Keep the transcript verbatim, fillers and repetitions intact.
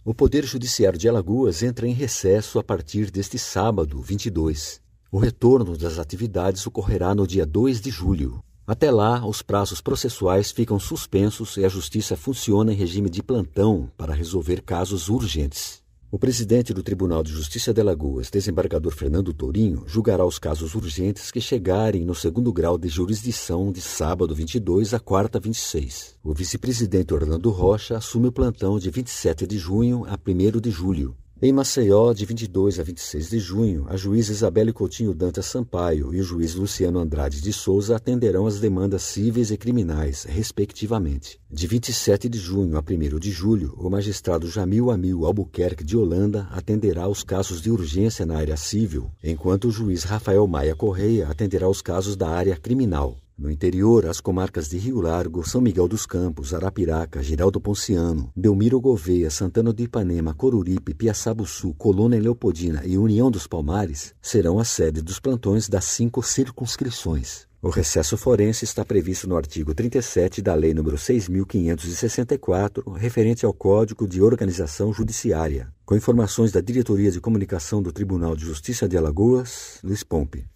O Poder Judiciário de Alagoas entra em recesso a partir deste sábado, vinte e dois. O retorno das atividades ocorrerá no dia dois de julho. Até lá, os prazos processuais ficam suspensos e a Justiça funciona em regime de plantão para resolver casos urgentes. O presidente do Tribunal de Justiça de Alagoas, desembargador Fernando Tourinho, julgará os casos urgentes que chegarem no segundo grau de jurisdição de sábado vinte e dois a quarta vinte e seis. O vice-presidente Orlando Rocha assume o plantão de vinte e sete de junho a primeiro de julho. Em Maceió, de vinte e dois a vinte e seis de junho, a juíza Isabelle Coutinho Dantas Sampaio e o juiz Luciano Andrade de Souza atenderão as demandas cíveis e criminais, respectivamente. De vinte e sete de junho a primeiro de julho, o magistrado Jamil Amil Albuquerque de Holanda atenderá os casos de urgência na área civil, enquanto o juiz Rafael Maia Correia atenderá os casos da área criminal. No interior, as comarcas de Rio Largo, São Miguel dos Campos, Arapiraca, Giraldo Ponciano, Delmiro Gouveia, Santana do Ipanema, Coruripe, Piaçabuçu, Colônia Leopoldina e União dos Palmares serão a sede dos plantões das cinco circunscrições. O recesso forense está previsto no artigo trinta e sete da Lei nº seis mil quinhentos e sessenta e quatro, referente ao Código de Organização Judiciária. Com informações da Diretoria de Comunicação do Tribunal de Justiça de Alagoas, Luiz Pompe.